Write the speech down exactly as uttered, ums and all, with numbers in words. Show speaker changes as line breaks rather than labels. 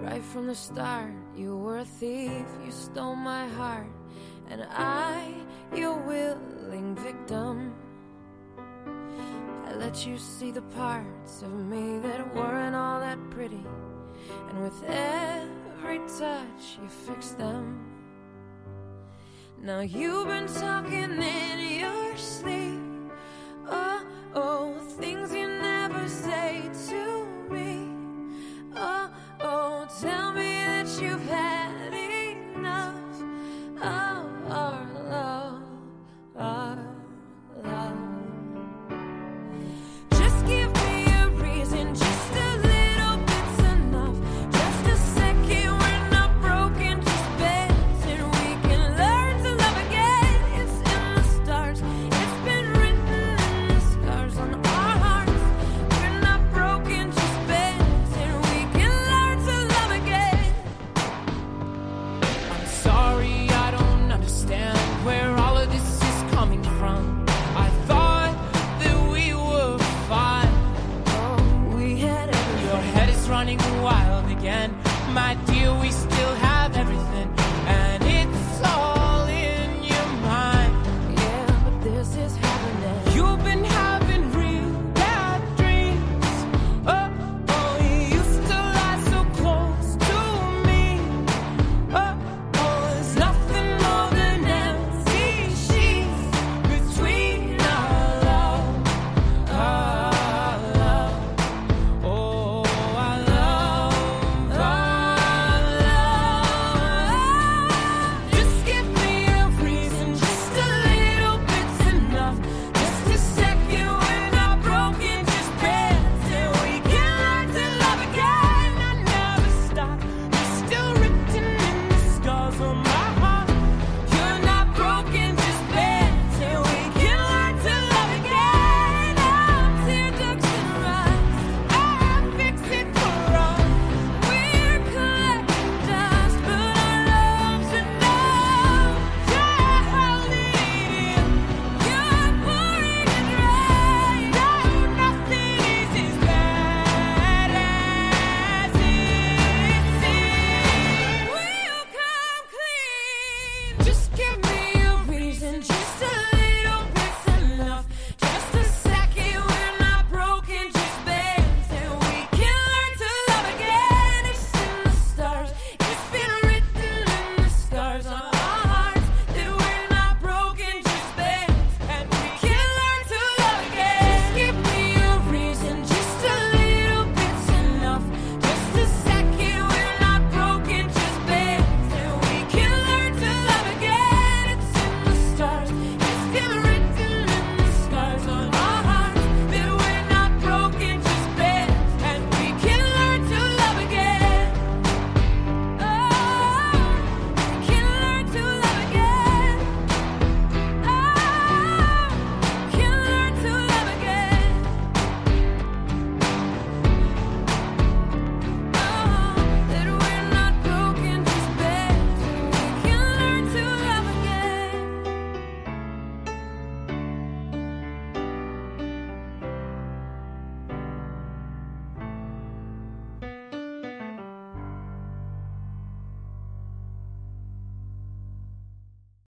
Right from the start, you were a thief, you stole my heart, and I, your willing victim. I let you see the parts of me that weren't all that pretty, and with every touch you fixed them. Now you've been talking in your sleep